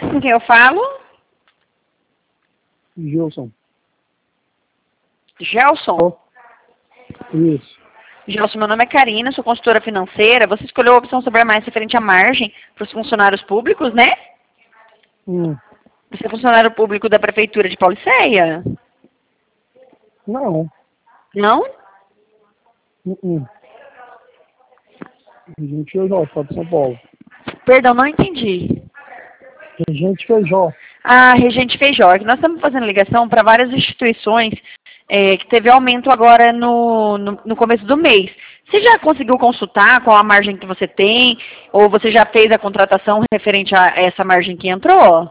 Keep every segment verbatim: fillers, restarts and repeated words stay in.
Com quem eu falo? Gilson. Gelson? Oh. Isso. Gelson, meu nome é Karina, sou consultora financeira. Você escolheu a opção sobre mais referente à margem para os funcionários públicos, né? Hum. Você é funcionário público da Prefeitura de Pauliceia? Não. Não? Uh -uh. Regente Feijó, Estado de São Paulo. Perdão, não entendi. Regente Feijó. Ah, Regente Feijó. Nós estamos fazendo ligação para várias instituições é, que teve aumento agora no, no, no começo do mês. Você já conseguiu consultar qual a margem que você tem? Ou você já fez a contratação referente a essa margem que entrou?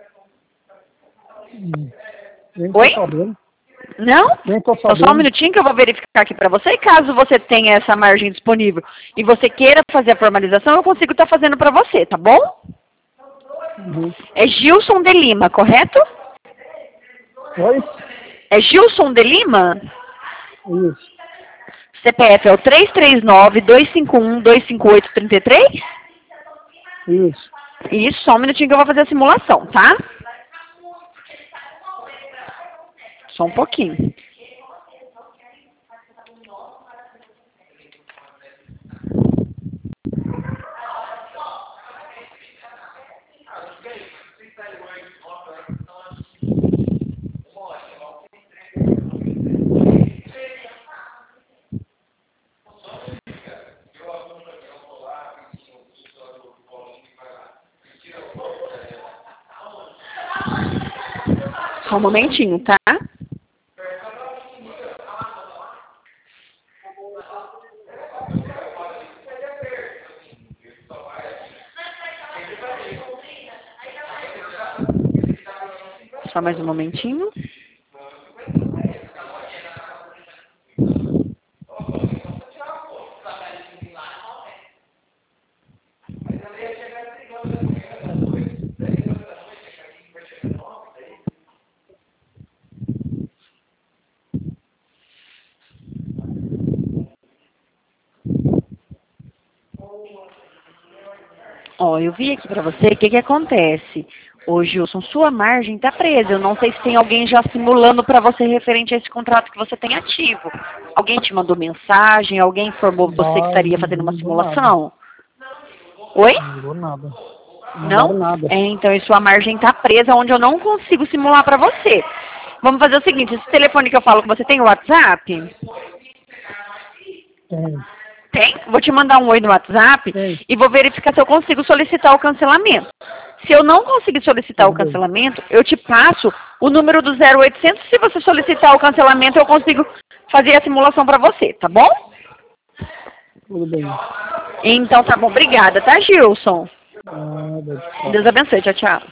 Hum. Oi? Sabendo. Não? Nem tô Então sabendo. só um minutinho que eu vou verificar aqui para você. E caso você tenha essa margem disponível e você queira fazer a formalização, eu consigo estar fazendo para você, tá bom? Uhum. É Gilson de Lima, correto? Oi? É Gilson de Lima? Isso. C P F é o três três nove, dois cinco um, dois cinco oito três três? Isso. Isso, só um minutinho que eu vou fazer a simulação, tá? Só um pouquinho. Só um momentinho, tá? Só mais um momentinho. Ó, eu vi aqui pra você, o que que acontece? Ô, Gilson, sua margem tá presa. Eu não sei se tem alguém já simulando pra você referente a esse contrato que você tem ativo. Alguém te mandou mensagem? Alguém informou você que estaria fazendo uma simulação? Oi? Não mandou nada. Não? Não? Nada. É, então, e sua margem tá presa onde eu não consigo simular pra você. Vamos fazer o seguinte, esse telefone que eu falo que você tem o WhatsApp? Tem. Tem? Vou te mandar um oi no WhatsApp Tem. e vou verificar se eu consigo solicitar o cancelamento. Se eu não conseguir solicitar Tudo o bem. cancelamento, eu te passo o número do zero oitocentos. Se você solicitar o cancelamento, eu consigo fazer a simulação para você, tá bom? Tudo bem. Então tá bom, obrigada, tá, Gilson? Nada. Deus abençoe, tchau, tchau.